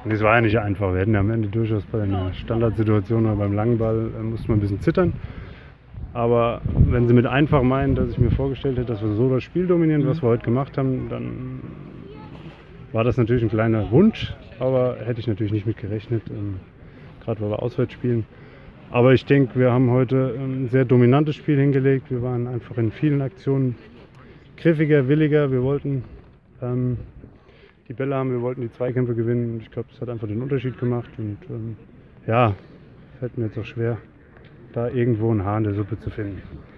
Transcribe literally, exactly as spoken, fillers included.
Und es war ja nicht einfach. Wir hätten ja am Ende durchaus bei einer Standardsituation oder beim langen Ball äh, musste man ein bisschen zittern. Aber wenn sie mit einfach meinen, dass ich mir vorgestellt hätte, dass wir so das Spiel dominieren, mhm. was wir heute gemacht haben, dann war das natürlich ein kleiner Wunsch, aber hätte ich natürlich nicht mit gerechnet, ähm, gerade weil wir auswärts spielen. Aber ich denke, wir haben heute ein sehr dominantes Spiel hingelegt. Wir waren einfach in vielen Aktionen griffiger, williger. Wir wollten ähm, die Bälle haben, wir wollten die Zweikämpfe gewinnen. Ich glaube, das hat einfach den Unterschied gemacht. Und ähm, ja, fällt mir jetzt auch schwer, da irgendwo ein Haar in der Suppe zu finden.